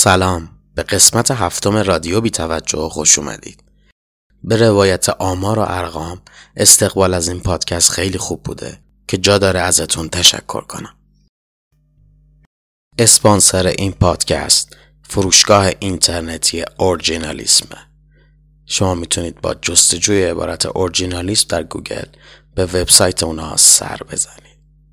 سلام، به قسمت 7 رادیو بی توجه خوش اومدید. به روایت آمار و ارقام استقبال از این پادکست خیلی خوب بوده که جا داره ازتون تشکر کنم. اسپانسر این پادکست فروشگاه اینترنتی اورجینالیسمه. شما میتونید با جستجوی عبارت اورجینالیسم در گوگل به وبسایت اونها سر بزنید.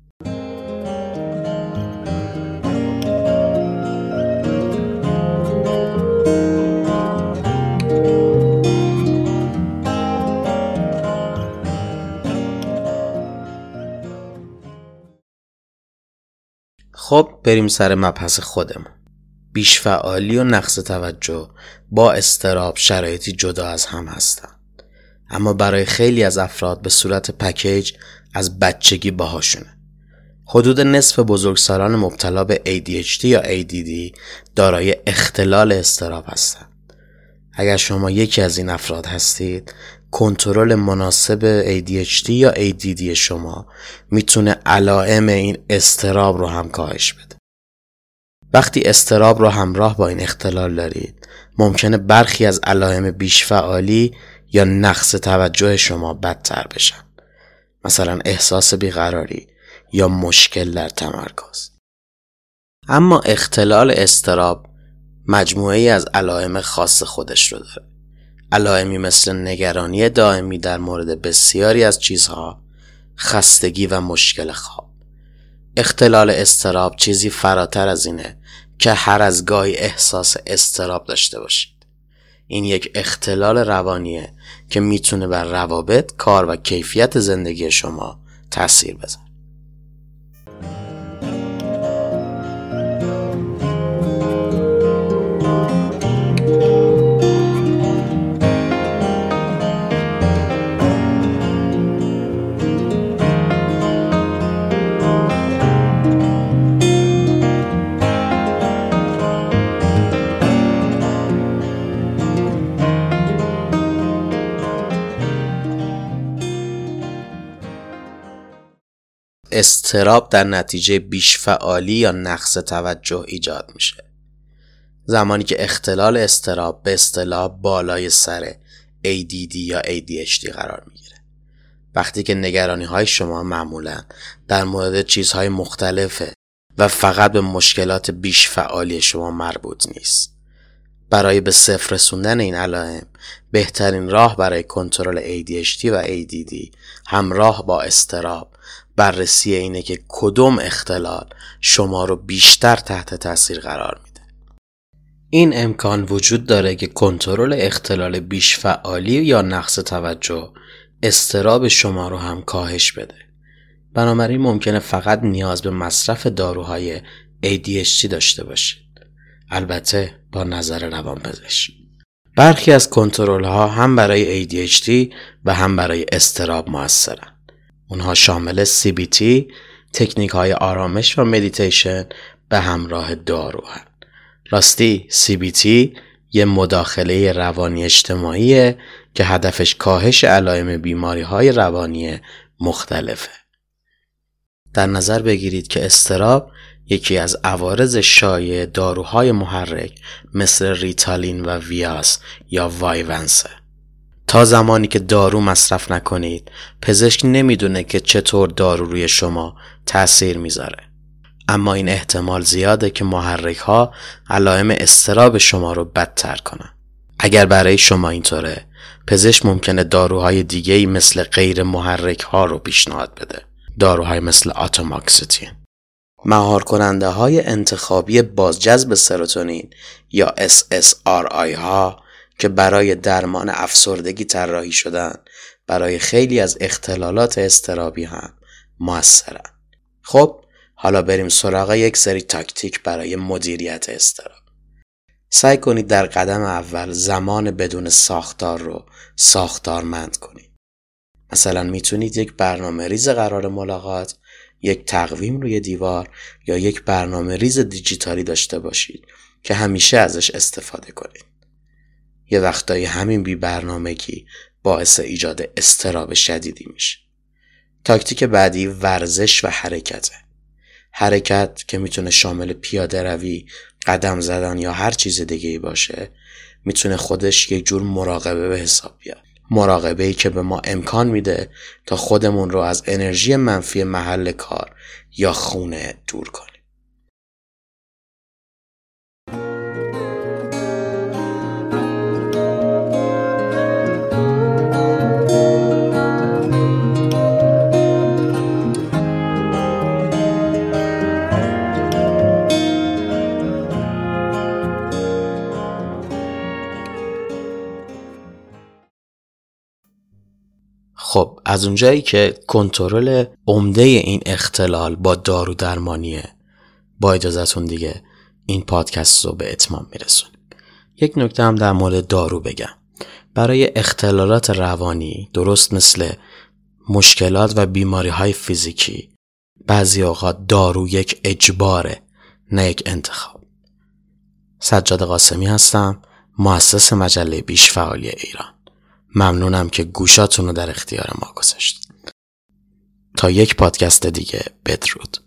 خب بریم سر مبحث خودمون. بیش فعالی و نقص توجه با اضطراب شرایطی جدا از هم هستن، اما برای خیلی از افراد به صورت پکیج از بچگی باهاشونه. حدود نصف بزرگسالان مبتلا به ADHD یا ADD دارای اختلال اضطراب هستن. اگر شما یکی از این افراد هستید، کنترل مناسب ADHD یا ADD شما میتونه علائم این اضطراب رو هم کاهش بده. وقتی اضطراب رو همراه با این اختلال دارید، ممکنه برخی از علائم بیش فعالی یا نقص توجه شما بدتر بشن، مثلا احساس بیقراری یا مشکل در تمرکز. اما اختلال اضطراب مجموعه‌ای از علائم خاص خودش رو داره. علائمی مثل نگرانی دائمی در مورد بسیاری از چیزها، خستگی و مشکل خواب. اختلال اضطراب چیزی فراتر از اینه که هر از گاهی احساس اضطراب داشته باشید. این یک اختلال روانیه که میتونه بر روابط، کار و کیفیت زندگی شما تأثیر بذاره. اضطراب در نتیجه بیش فعالی یا نقص توجه ایجاد میشه. زمانی که اختلال اضطراب به اصطلاح بالای سر ADD یا ADHD قرار میگیره. وقتی که نگرانی های شما معمولاً در مورد چیزهای مختلفه و فقط به مشکلات بیش فعالی شما مربوط نیست. برای به صفر رسوندن این علائم، بهترین راه برای کنترل ADHD و ADD همراه با اضطراب بررسی اینه که کدوم اختلال شما رو بیشتر تحت تاثیر قرار میده. این امکان وجود داره که کنترل اختلال بیش فعالی یا نقص توجه اضطراب شما رو هم کاهش بده. بنابراین ممکنه فقط نیاز به مصرف داروهای ADHD داشته باشید، البته با نظر روانپزشک. برخی از کنترل ها هم برای ADHD و هم برای اضطراب موثرن. اونها شامل CBT، تکنیک های آرامش و مدیتیشن به همراه دارو هستند. راستی CBT یه مداخله روانی اجتماعیه که هدفش کاهش علائم بیماری های روانی مختلفه. در نظر بگیرید که اضطراب یکی از عوارض شایع داروهای محرک مثل ریتالین و ویاس یا وایونسه. تا زمانی که دارو مصرف نکنید، پزشک نمیدونه که چطور دارو روی شما تأثیر میذاره. اما این احتمال زیاده که محرک ها علائم اضطراب شما رو بدتر کنن. اگر برای شما اینطوره، پزشک ممکنه داروهای دیگه‌ای مثل غیر محرک ها رو پیشنهاد بده. داروهای مثل آتوماکستین. مهار کننده های انتخابی بازجذب سروتونین یا SSRI ها که برای درمان افسردگی طراحی شدن، برای خیلی از اختلالات اضطرابی هم موثرن. خب حالا بریم سراغ یک سری تاکتیک برای مدیریت اضطراب. سعی کنید در قدم اول زمان بدون ساختار رو ساختارمند کنید. مثلا میتونید یک برنامه ریز قرار ملاقات، یک تقویم روی دیوار یا یک برنامه ریز دیجیتالی داشته باشید که همیشه ازش استفاده کنید. یه وقتایی همین بی برنامگی باعث ایجاد اضطراب شدیدی میشه. تاکتیک بعدی ورزش و حرکته. حرکت که میتونه شامل پیاده روی، قدم زدن یا هر چیز دیگه‌ای باشه، میتونه خودش یک جور مراقبه به حساب بیاد. مراقبه‌ای که به ما امکان میده تا خودمون رو از انرژی منفی محل کار یا خونه دور کنیم. خب از اونجایی که کنترل عمده این اختلال با دارو درمانیه، با اجازهتون دیگه این پادکست رو به اتمام میرسونیم. یک نکته هم در مورد دارو بگم. برای اختلالات روانی، درست مثل مشکلات و بیماری‌های فیزیکی، بعضی اوقات دارو یک اجباره، نه یک انتخاب. سجاد قاسمی هستم، مؤسس مجله بیش‌فعالی ایران. ممنونم که گوشاتون رو در اختیار ما گذاشتید. تا یک پادکست دیگه، بدرود.